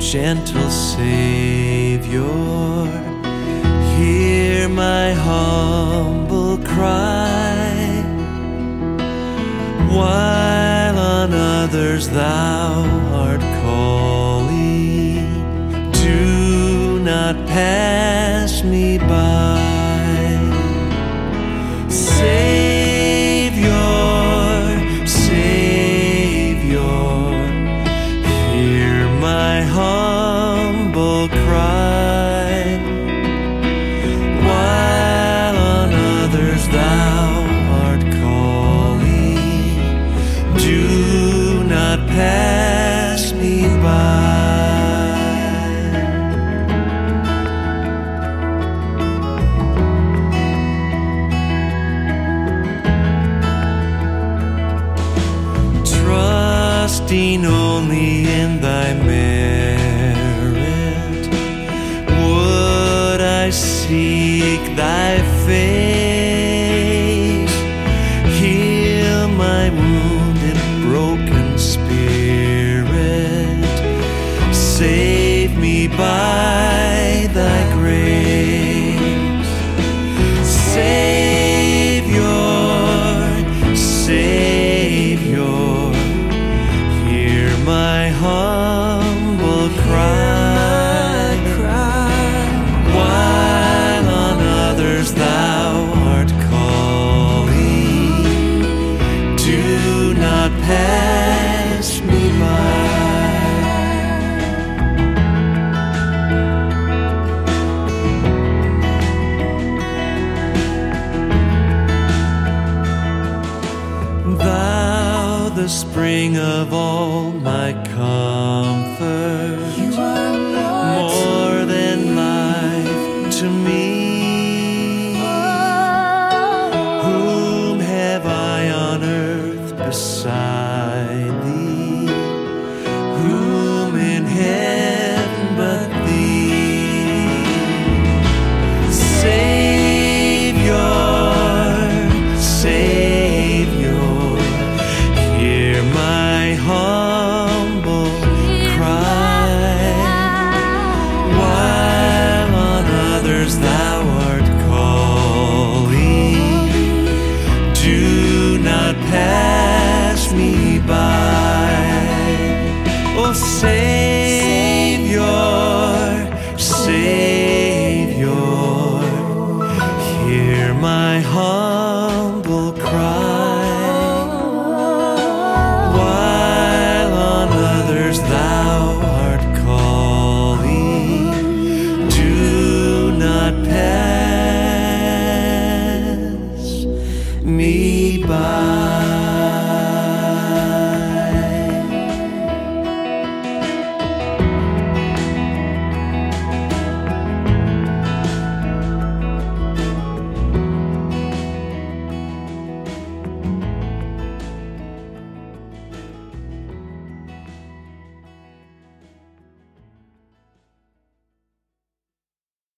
Gentle Savior, hear my humble cry, while on others thou art calling. Do not pass me by. Savior, Savior, hear my humble cry, while on others thou art calling. Do not pass me by. Trusting only in thy merit, would I seek thy face. Heal my wounded, broken spirit. Save me by thy grace. Savior, Savior, hear my humble cry, while on others thou art calling. Do not pass me by. Thou, the spring of all my comfort,